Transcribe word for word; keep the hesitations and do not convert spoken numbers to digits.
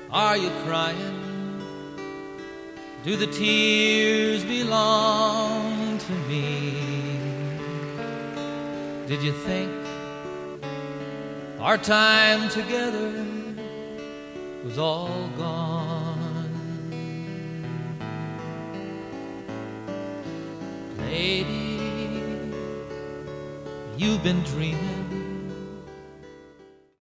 Are you crying? Do the tears belong to me? Did you think our time together was all gone? Lady, you've been dreaming